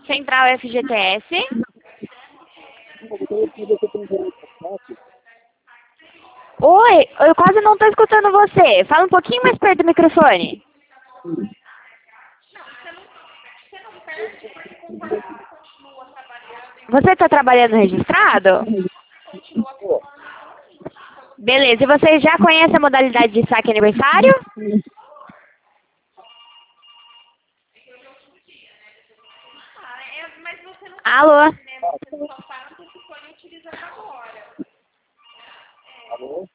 Central FGTS. Oi, eu quase não estou escutando você. Fala um pouquinho mais perto do microfone. Você está trabalhando registrado? Beleza, e você já conhece a modalidade de saque aniversário? Alô? Alô?